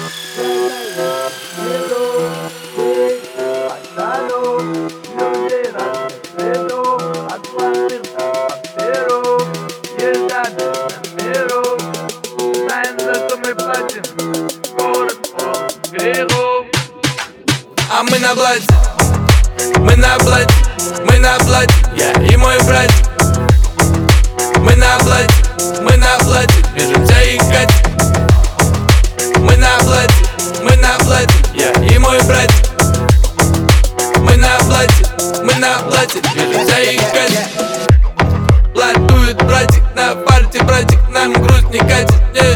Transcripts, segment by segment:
А мы на блате, мы на блате, мы на блате, я и мой братик. Мы на блате, движемся играть. Мы на блате, я и мой братик. Мы на блате, движемся играть. Блатует братик, на парте братик, нам грусть не катит.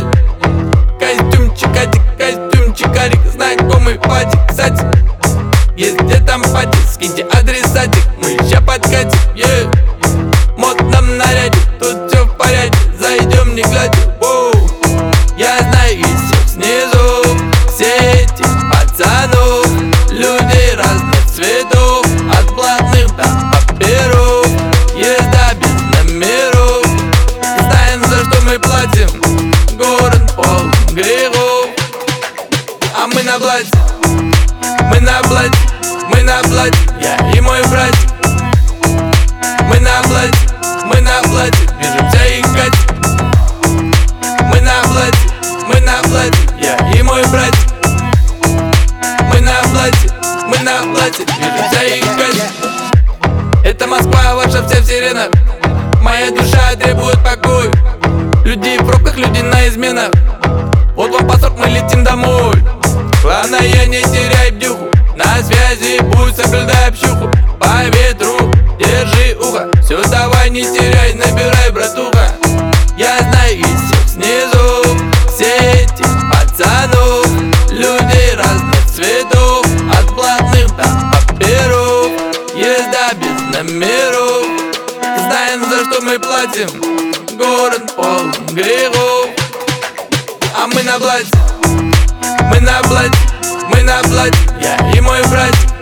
Костюмчик, арик, знакомый патик, кстати. Если там пати, скиньте адресатик, мы ща подкатим, В модном наряде, тут все в порядке, зайдем не глядя, Я знаю и всех снизу, все эти пацанов, людей разных цветов, от блатных до паперов, езда без номеров. Знаем, за что мы платим, город полон грехов. А мы на блате, мы на блате, я и мой братик. Мы на блате, движемся играть. Мы на блате, я и мой братик. Мы на блате, движемся играть. Это Москва, ваша вся в сиренах. Моя душа требует покоя. Люди в пробках, люди на изменах. Вот вам посрок, мы летим домой. Главное, не теряй бдюху. На связи будь, соблюдай общуху. По ветру держи ухо. Все, давай, не теряй, набирай, братуха. Я знаю и всех снизу, все эти пацанов, людей разных цветов, от блатных до паперов, езда без номеров. Знаем, за что мы платим, город полон грехов. А мы на блате, мы на блате, я и мой братик.